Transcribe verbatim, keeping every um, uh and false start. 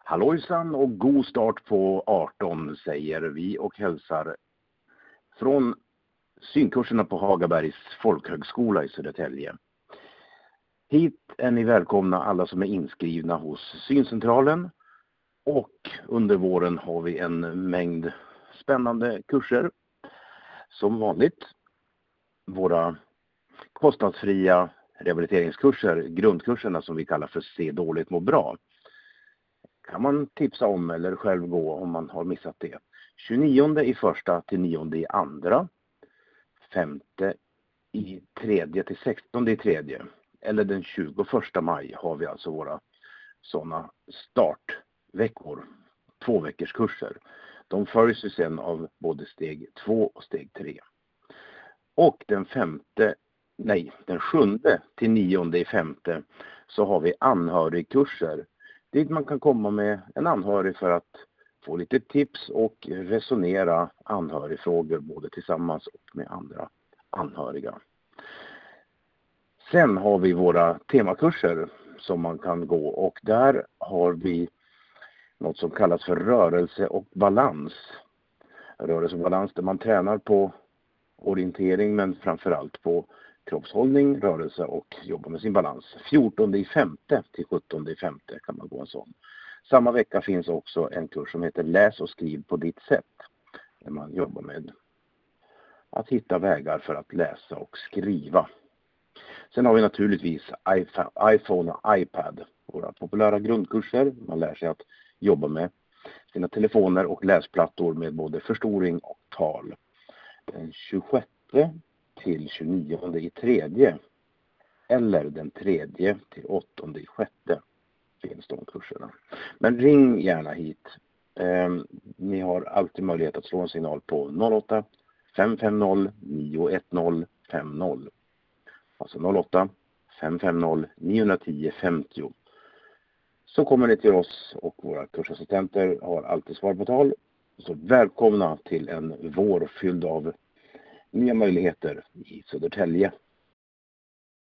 Hallojsan och god start på arton säger vi och hälsar från synkurserna på Hagabergs folkhögskola i Södertälje. Hit är ni välkomna alla som är inskrivna hos syncentralen, och under våren har vi en mängd spännande kurser. Som vanligt våra kostnadsfria rehabiliteringskurser, grundkurserna som vi kallar för Se dåligt må bra, kan man tipsa om eller själv gå om man har missat det. tjugonionde i första till nionde i andra, femte i tredje till sextonde i tredje, eller den tjugoförsta maj har vi alltså våra sådana startveckor, två veckors kurser. De följs ju sen av både steg två och steg tre. Och den femte, nej, den sjunde till nionde i femte så har vi anhörigkurser. Dit man kan komma med en anhörig för att få lite tips och resonera anhörigfrågor både tillsammans och med andra anhöriga. Sen har vi våra temakurser som man kan gå, och där har vi något som kallas för rörelse och balans. Rörelse och balans där man tränar på orientering men framförallt på kroppshållning, rörelse och jobba med sin balans. fjortonde i femte till sjuttonde i femte kan man gå en sån. Samma vecka finns också en kurs som heter Läs och skriv på ditt sätt. Där man jobbar med att hitta vägar för att läsa och skriva. Sen har vi naturligtvis iPhone och iPad. Våra populära grundkurser. Man lär sig att jobba med sina telefoner och läsplattor med både förstoring och tal. Den tjugosjätte till tjugonionde i tredje eller den tredje till åttonde i sjätte finns de kurserna. Men ring gärna hit. Eh, ni har alltid möjlighet att slå en signal på noll åtta fem fem noll nio ett noll fem noll. Alltså noll åtta fem fem noll nio ett noll fem noll. Så kommer ni till oss och våra kursassistenter har alltid svar på tal. Så välkomna till en vår fylld av nya möjligheter i Södertälje.